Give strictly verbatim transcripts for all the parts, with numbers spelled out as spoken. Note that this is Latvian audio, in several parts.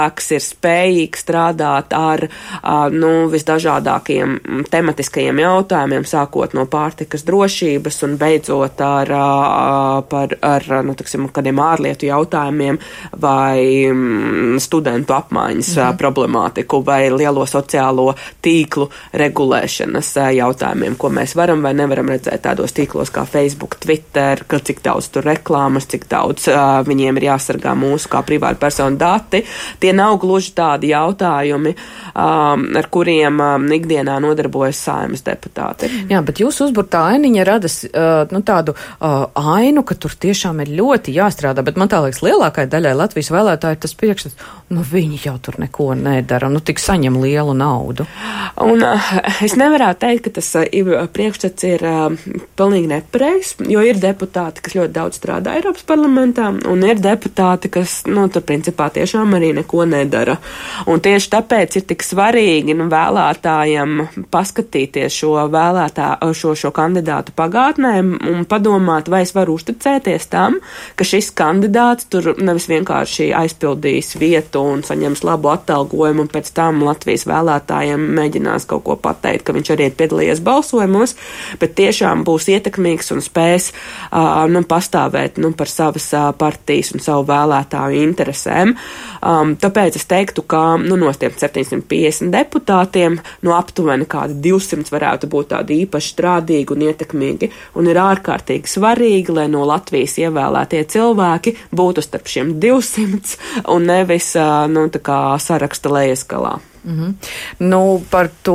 ir spējīgs strādāt ar nu, visdažādākiem tematiskajiem jautājumiem, sākot no pārtikas drošības un beidzot ar, par, ar nu, tiksim, kādiem ārlietu jautājumiem vai studentu apmaiņas mhm. problemātiku vai lielo sociālo tīklu regulēšanas jautājumiem, ko mēs varam vai nevaram redzēt tādos tīklos kā Facebook, Twitter, ka cik daudz tur reklāmas, cik daudz uh, viņiem ir jāsargā mūsu kā privāta persona dati. Tie nav gluži tādi jautājumi, um, ar kuriem um, ikdienā nodarbojas Saeimas deputāti. Jā, bet jūsu uzburtā ainiņa radas uh, nu, tādu uh, ainu, ka tur tiešām ir ļoti jāstrādā, bet man tā liekas lielākai daļai Latvijas vēlētāji ir tas priekšstats, nu viņi jau tur neko nedara, nu tik saņem lielu naudu. Un uh, es nevarētu teikt, ka tas uh, priekšstats ir uh, pilnīgi nepareizs, jo ir deputāti, kas ļoti daudz strādā Eiropas parlamentā, un ir deputāti, kas, nu, tur principā tiešām arī neko nedara. Un tieši tāpēc ir tik svarīgi, nu, vēlētājiem paskatīties šo vēlētā, šo, šo kandidātu pagātnē un padomāt, vai es varu uzticēties tam, ka šis kandidāts tur nevis vienkārši aizpildīs vietu un saņems labu atalgojumu, un pēc tam Latvijas vēlētājiem mēģinās kaut ko pateikt, ka viņš arī ir piedalījies balsojumos, bet tiešām būs ietekmīgs un spēs uh, nu, pastāvēt nu, par savas uh, partijas un savu vēlētāju interesēm. Um, tāpēc es teiktu, ka nu, no tiem septiņsimt piecdesmit deputātiem no aptuveni kādi divsimt varētu būt tādi īpaši strādīgi un ietekmīgi, un ir ārkārtīgi svarīgi, lai no Latvijas ievēlētie cilvēki būtu starp šiem divsimt un nevis uh, nu, tā kā saraksta lejaskalā. Mm-hmm. Nu, par to,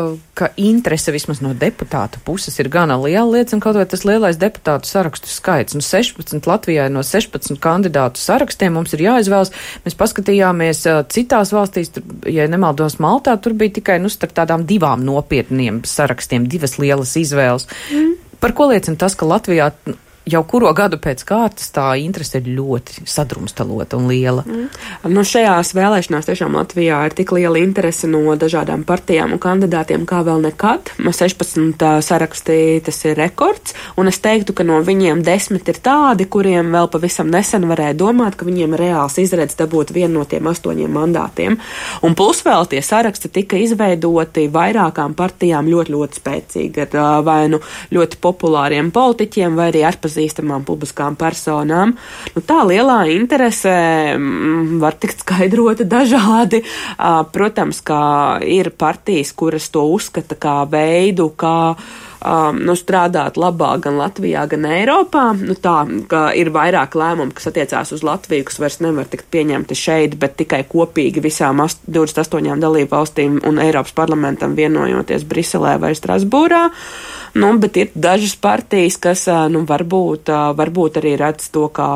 ka interese vismaz no deputāta puses ir gana liela, liecina kaut vai tas lielais deputātu sarakstu skaits. Nu, sešpadsmit Latvijai no sešpadsmit kandidātu sarakstiem mums ir jāizvēlas. Mēs paskatījāmies citās valstīs, tur, ja nemaldos Maltā, tur bija tikai nu, starp tādām divām nopietniem sarakstiem, divas lielas izvēles. Mm. Par ko liecina tas, ka Latvijā jau kuro gadu pēc kārtas tā interese ir ļoti sadrumstalota un liela? Mm. Nu, šajās vēlēšanās tiešām Latvijā ir tik liela interese no dažādām partijām un kandidātiem kā vēl nekad. No sešpadsmit sarakstī tas ir rekords, un es teiktu, ka no viņiem desmit ir tādi, kuriem vēl pavisam nesen varēja domāt, ka viņiem ir reāls izredz dabūt vienu no tiem astoņiem mandātiem. Un plus vēl tie saraksti tika izveidoti vairākām partijām ļoti, ļoti spēcīgi ar vai nu ļoti populāriem politiķiem vai arī ar zīstamām publiskām personām. Nu, tā lielā interese mm, var tikt skaidrota dažādi. Uh, protams, ka ir partijas, kuras to uzskata kā veidu, kā um, nu, strādāt labāk gan Latvijā, gan Eiropā. Nu, tā, ka ir vairāk lēmumu, kas attiecās uz Latviju, kas vairs nevar tikt pieņemti šeit, bet tikai kopīgi visām divdesmit astoņām dalību valstīm un Eiropas parlamentam vienojoties Briselē vai Strasbūrā. Nu, bet ir dažas partijas, kas nu, varbūt, varbūt arī redz to kā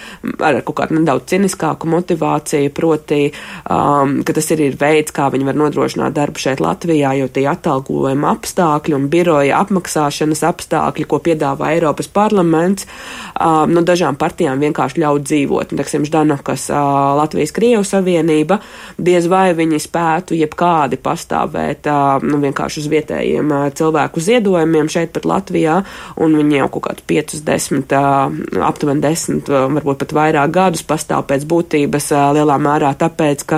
ar kaut kādu nedaudz ciniskāku motivāciju, proti, um, ka tas ir, ir veids, kā viņi var nodrošināt darbu šeit Latvijā, jo tie atalgojuma apstākļi un biroja apmaksāšanas apstākļi, ko piedāvā Eiropas parlaments, um, nu, dažām partijām vienkārši ļauj dzīvot. Un, teiksim, Ždanovkas uh, Latvijas-Krievu savienība, diez vai viņi spētu jebkādi pastāvēt uh, nu, vienkārši uz vietējiem uh, cilvēku ziedojumiem šeit pat Latvijā, un viņi jau kaut kādus piecus, desmit, aptuveni desmit, varbūt pat vairāk gadus pastāv pēc būtības lielā mērā tāpēc, ka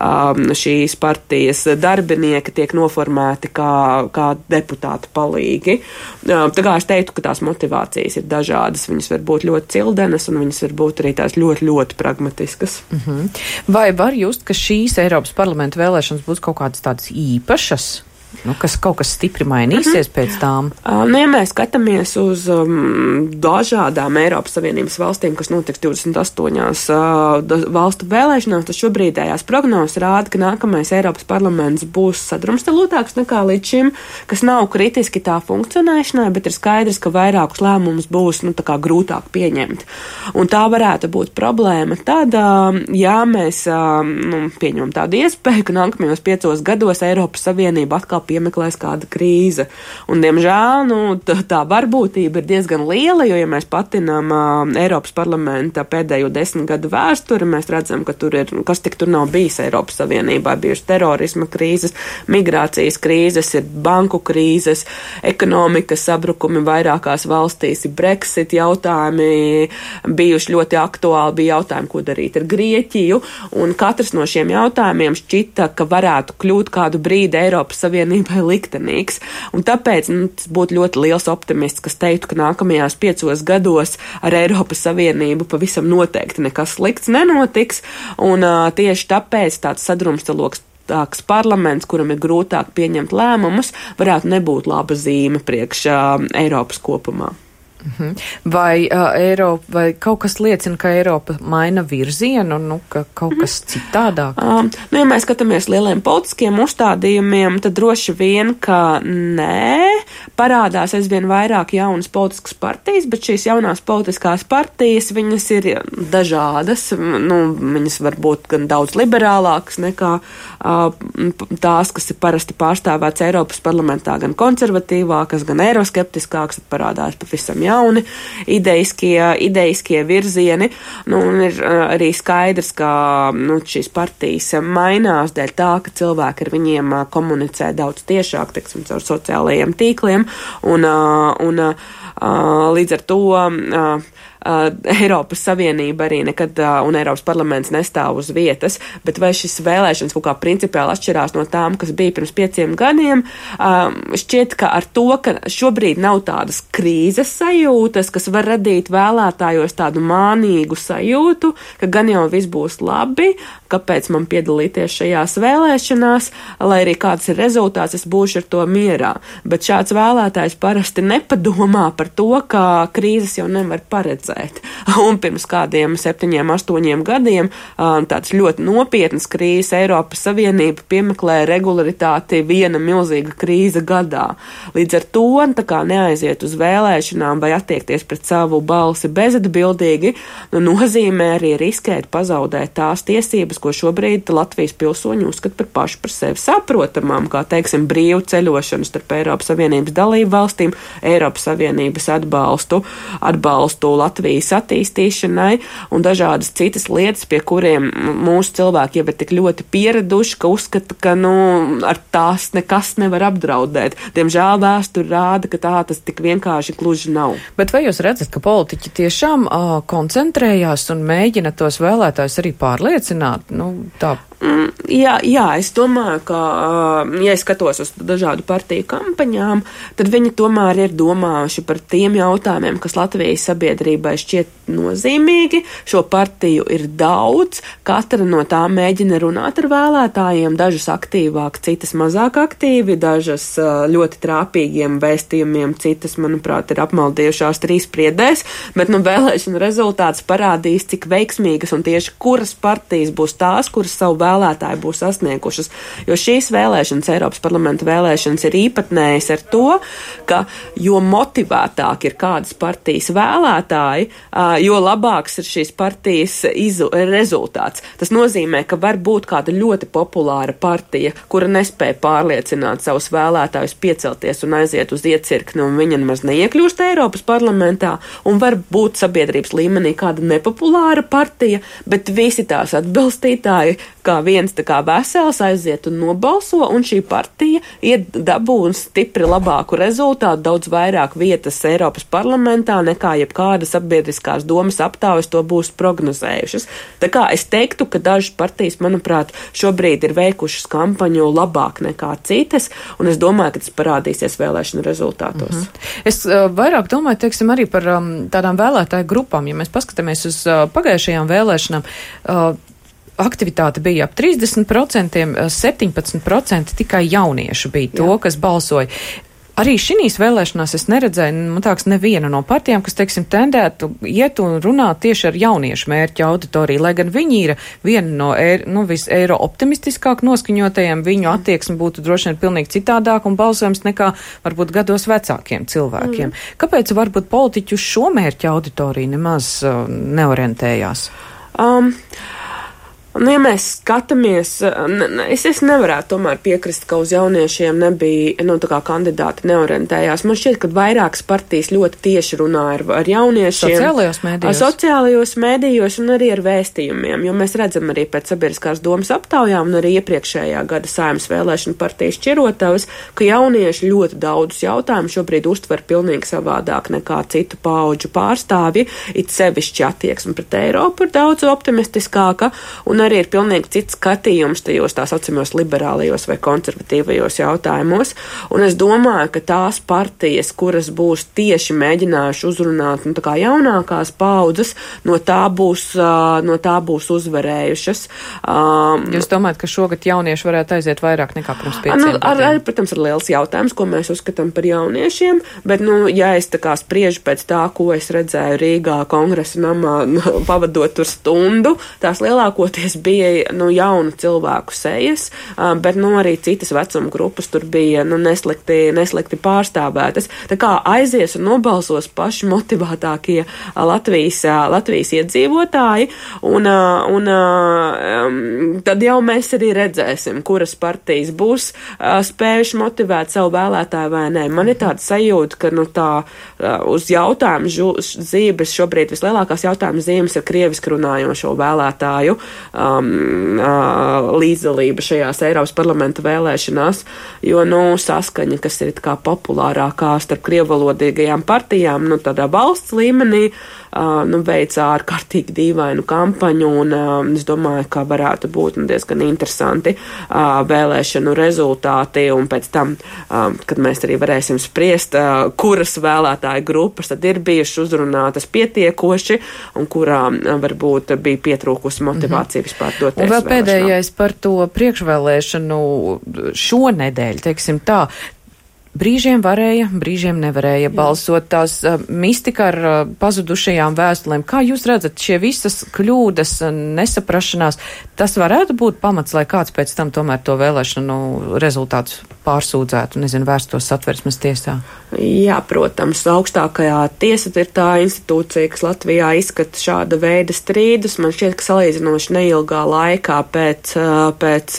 šīs partijas darbinieki tiek noformēti kā, kā deputāti palīgi. Tā kā es teiktu, ka tās motivācijas ir dažādas, viņas var būt ļoti cildenas, un viņas var būt arī tās ļoti, ļoti pragmatiskas. Mm-hmm. Vai var just, ka šīs Eiropas parlamenta vēlēšanas būs kaut kādas tādas īpašas? Nu, kas kaut kas stipri mainīsies mm-hmm. pēc tām? Uh, nu, ja mēs skatāmies uz um, dažādām Eiropas Savienības valstīm, kas notiks divdesmit astoņās uh, valstu vēlēšanās, tad šobrīdējās prognozes rāda, ka nākamais Eiropas parlaments būs sadrumstalotāks nekā līdz šim, kas nav kritiski tā funkcionēšanai, bet ir skaidrs, ka vairākus lēmumus būs nu, tā kā grūtāk pieņemt. Un tā varētu būt problēma tad, uh, ja mēs uh, nu, pieņemam tādu iespēju, ka nākamajos piecos gados Eiropas Savienība atkal piemeklēs kāda krīze. Un, diemžēl, nu, tā, tā varbūtība ir diezgan liela, jo, ja mēs patinām uh, Eiropas parlamenta pēdējo desmit gadu vēsturi, mēs redzam, ka tur ir, kas tik tur nav bijis Eiropas Savienībā, bijuši terorisma krīzes, migrācijas krīzes, ir banku krīzes, ekonomikas sabrukumi vairākās valstīs, ir Brexit jautājumi, bijuši ļoti aktuāli, bija jautājumi, ko darīt ar Grieķiju, un katrs no šiem jautājumiem šķita, ka varētu kļūt kādu brīdi Eiropas Savienībai liktenīgs. Un tāpēc nu, tas būtu ļoti liels optimists, kas teiktu, ka nākamajās piecos gados ar Eiropas Savienību pavisam noteikti nekas slikts nenotiks, un uh, tieši tāpēc tāds sadrumstaloks tāks parlaments, kuram ir grūtāk pieņemt lēmumus, varētu nebūt laba zīme priekš uh, Eiropas kopumā. Vai, uh, Eiropa, vai kaut kas liecina, ka Eiropa maina virzienu, nu, ka kaut kas citādāk? Um, nu, ja mēs skatāmies lieliem politiskiem uzstādījumiem, tad droši vien, ka nē, parādās aizvien vairāk jaunas politiskas partijas, bet šīs jaunās politiskās partijas, viņas ir dažādas, nu, viņas var būt gan daudz liberālākas nekā uh, tās, kas ir parasti pārstāvēts Eiropas parlamentā, gan konservatīvākas, gan eiroskeptiskākas, parādās pavisam jauni. jauni idejiskie, idejiskie virzieni, nu, un ir uh, arī skaidrs, ka nu, šīs partijas mainās dēļ tā, ka cilvēki ar viņiem uh, komunicē daudz tiešāk, teiksim, caur sociālajiem tīkliem, un, uh, un uh, līdz ar to uh, Uh, Eiropas Savienība arī nekad uh, un Eiropas parlaments nestāv uz vietas, bet vai šis vēlēšanas kaut kā principiāli atšķirās no tām, kas bija pirms pieciem gadiem, uh, šķiet, ka ar to, ka šobrīd nav tādas krīzes sajūtas, kas var radīt vēlētājos tādu mānīgu sajūtu, ka gan jau viss būs labi, kāpēc man piedalīties šajās vēlēšanās, lai arī kāds ir rezultāts, es būšu ar to mierā. Bet šāds vēlētājs parasti nepadomā par to, ka krīzes jau nevar paredzēt. Un pirms kādiem septiņiem, astoņiem gadiem tāds ļoti nopietnas krīzes Eiropas Savienība piemeklē regularitāti viena milzīga krīze gadā. Līdz ar to tā kā neaiziet uz vēlēšanām vai attiekties pret savu balsi bezatbildīgi, nu, nozīmē arī riskēt pazaudēt tās tiesības, ko šobrīd Latvijas pilsoņi uzskata par pašu par sevi saprotamām, kā, teiksim, brīvu ceļošanu starp Eiropas Savienības dalību valstīm, Eiropas Savienības atbalstu, atbalstu Latvijas Latvijas attīstīšanai un dažādas citas lietas, pie kuriem mūsu cilvēki jau ir tik ļoti pieraduši, ka uzskata, ka nu, ar tās nekas nevar apdraudēt. Diemžēl vēsture rāda, ka tā tas tik vienkārši gluži nav. Bet vai jūs redzat, ka politiķi tiešām uh, koncentrējās un mēģina tos vēlētājus arī pārliecināt? Nu, tā. Mm, jā, jā, es domāju, ka, ja es skatos uz dažādu partiju kampaņām, tad viņi tomēr ir domājuši par tiem jautājumiem, kas Latvijas sabiedrībai šķiet nozīmīgi. Šo partiju ir daudz, katra no tām mēģina runāt ar vēlētājiem, dažas aktīvāk, citas mazāk aktīvi, dažas ļoti trāpīgiem vēstījumiem, citas, manuprāt, ir apmaldījušās trīs priedēs, bet nu vēlēšana rezultāts parādīs, cik veiksmīgas un tieši kuras partijas būs tās, kuras savu vēlētāji būs sasniegušas, jo šīs vēlēšanas, Eiropas parlamenta vēlēšanas, ir īpatnējas ar to, ka jo motivētāk ir kādas partijas vēlētāji, jo labāks ir šīs partijas izu, rezultāts. Tas nozīmē, ka var būt kāda ļoti populāra partija, kura nespēja pārliecināt savus vēlētājus piecelties un aiziet uz iecirkni, un viņa nemaz neiekļūst Eiropas parlamentā, un var būt sabiedrības līmenī kāda nepopulāra partija, bet visi tās atbalstītāji, kā viens tā kā vesels aiziet un nobalso, un šī partija iet dabū un stipri labāku rezultātu, daudz vairāk vietas Eiropas parlamentā nekā jebkāda sabiedriskās domas aptaujas to būs prognozējušas. Tā kā es teiktu, ka dažas partijas, manuprāt, šobrīd ir veikušas kampaņu labāk nekā citas, un es domāju, ka tas parādīsies vēlēšanu rezultātos. Mm-hmm. Es uh, vairāk domāju, teiksim, arī par um, tādām vēlētāju grupām. Ja mēs paskatāmies uz uh, pagājušajām vēlēšanām, uh, aktivitāte bija ap trīsdesmit procenti, septiņpadsmit procenti tikai jauniešu bija to, Jā. kas balsoja. Arī šīs vēlēšanās es neredzēju, man tāks, nevienu no partijām, kas, teiksim, tendētu iet un runāt tieši ar jauniešu mērķa auditoriju, lai gan viņi ir viena no eiro, nu, vis-eiro optimistiskāk noskaņotajiem, viņu attieksme būtu droši vien pilnīgi citādāk un balsojums nekā varbūt gados vecākiem cilvēkiem. Mm. Kāpēc varbūt politiķi uz šo mērķa auditoriju nemaz uh, neorientējās? Um. Nu, ja mēs skatāmies, es, es nevarētu tomēr piekrist, ka uz jauniešiem nebija, nu, tā kā kandidāti neorientējās. Man šķiet, ka vairākas partijas ļoti tieši runā ar, ar jauniešiem. Sociālajos mēdījos. Sociālajos mēdījos un arī ar vēstījumiem, jo mēs redzam arī pēc sabiedriskās domas aptaujām un arī iepriekšējā gada Saeimas vēlēšana partijas šķirotavas, ka jaunieši ļoti daudzus jautājumus šobrīd uztver pilnīgi savādāk nekā citu paudžu pārstāvji, it sevišķi attieksme pret Eiropu ir daudz optimistiskāka, un arī ir pilnīgi cits skatījums tajos tā saucamajos liberālajos vai konservatīvajos jautājumos. Un es domāju, ka tās partijas, kuras būs tieši mēģinājuši uzrunāt, nu, tā kā jaunākās paudzes, no tā būs, no tā būs uzvarējušas. Um, Jūs domājat, ka šogad jaunieši varētu aiziet vairāk nekā pirms pieciem nu, gadiem? Ar, ar, protams, ir liels jautājums, ko mēs uzskatām par jauniešiem, bet, nu, ja es tā kā spriežu pēc tā, ko es redzēju Rīgā kongresa namā, pavadot tur stundu, tās lielākoties bija, nu, jaunu cilvēku sejas, bet, nu, arī citas vecuma grupas tur bija, nu, neslikti, neslikti pārstāvētas. Tā kā aizies un nobalsos paši motivētākie Latvijas, Latvijas iedzīvotāji, un, un um, tad jau mēs arī redzēsim, kuras partijas būs uh, spējuši motivēt savu vēlētāju vai nē. Man ir tāda sajūta, ka, nu, tā uh, uz jautājumu zīmes šobrīd vislielākās jautājumu zīmes ir krieviski runājošo vēlētāju Um, uh, līdzdalība šajās Eiropas parlamenta vēlēšanās, jo, nu, saskaņa, kas ir kā populārākā starp krievalodīgajām partijām, nu, tādā valsts līmenī, uh, nu, veica ārkārtīgi dīvainu kampaņu, un uh, es domāju, ka varētu būt nu, diezgan interesanti uh, vēlēšanu rezultāti, un pēc tam, uh, kad mēs arī varēsim spriest, uh, kuras vēlētāju grupas tad ir bijušas uzrunātas pietiekoši, un kurām uh, varbūt bija pietrūkusi motivācija vispār doties. Un vēl pēdējais vēlēšanām. par to priekšvēlēšanu šonedēļ, teiksim tā. Brīžiem varēja, brīžiem nevarēja Jā. balsot, tās uh, mistika ar uh, pazudušajām vēstulēm. Kā jūs redzat, šie visas kļūdas, uh, nesaprašanās, tas varētu būt pamats, lai kāds pēc tam tomēr to vēlēšanu rezultātus pārsūdzētu, nezinu, vērstos Satversmes tiesā? Jā, protams, augstākajā tiesa ir tā institūcija, kas Latvijā izskata šāda veida strīdus. Man šķiet, ka salīdzinoši neilgā laikā pēc, pēc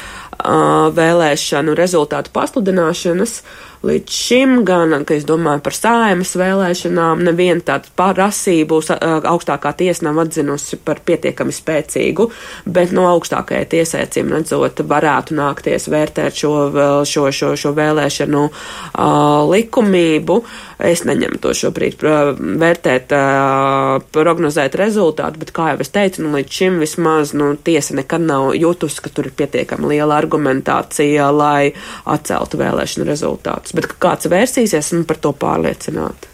vēlēšanu rezultātu pasludināšanas līdz šim gan, ka es domāju par Saeimas vēlēšanām, neviena tāda prasību augstākā tiesa nav atzinusi par pietiekami spēcīgu, bet no augstākajai tiesai, acīm redzot, varētu nākties vērtēt šo, šo, šo, šo vēlēšanu uh, likumību. Es neņemu to šobrīd uh, vērtēt, uh, prognozēt rezultātu, bet, kā jau es teicu, nu, līdz šim vismaz nu, tiesa nekad nav jutusi, ka tur ir pietiekami liela argumentācija, lai atceltu vēlēšanu rezultātus. Bet kāds vērsīsies, esmu par to pārliecināta.